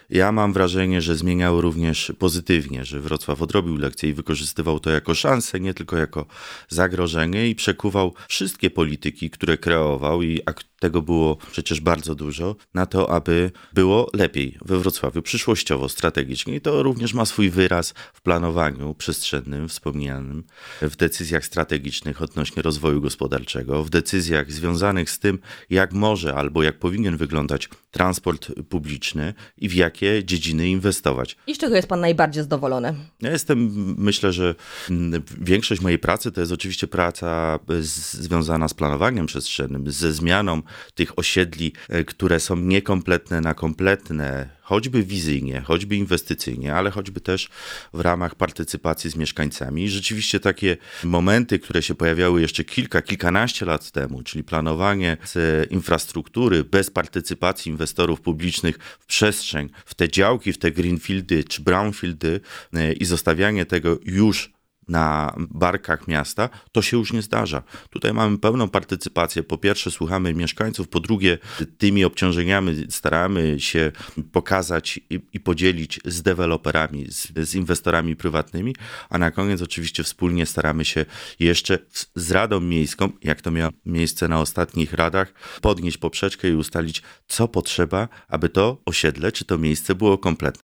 Ja mam wrażenie, że zmieniały również pozytywnie, że Wrocław odrobił lekcję i wykorzystywał to jako szansę, nie tylko jako zagrożenie i przekuwał wszystkie polityki, które kreował i tego było przecież bardzo dużo, na to, aby było lepiej we Wrocławiu, przyszłościowo, strategicznie. I to również ma swój wyraz w planowaniu przestrzennym, wspomnianym, w decyzjach strategicznych odnośnie rozwoju gospodarczego, w decyzjach związanych z tym, jak może albo jak powinien wyglądać transport publiczny i w jakie dziedziny inwestować. I z czego jest pan najbardziej zadowolony? Myślę, że większość mojej pracy to jest oczywiście praca związana z planowaniem przestrzennym, ze zmianą tych osiedli, które są niekompletne na kompletne, choćby wizyjnie, choćby inwestycyjnie, ale choćby też w ramach partycypacji z mieszkańcami. I rzeczywiście takie momenty, które się pojawiały jeszcze kilkanaście lat temu, czyli planowanie z infrastruktury bez partycypacji inwestorów publicznych w przestrzeń, w te działki, w te greenfieldy czy brownfieldy i zostawianie tego już na barkach miasta, to się już nie zdarza. Tutaj mamy pełną partycypację. Po pierwsze słuchamy mieszkańców, po drugie tymi obciążeniami staramy się pokazać i podzielić z deweloperami, z inwestorami prywatnymi, a na koniec oczywiście wspólnie staramy się jeszcze z Radą Miejską, jak to miało miejsce na ostatnich radach, podnieść poprzeczkę i ustalić, co potrzeba, aby to osiedle czy to miejsce było kompletne.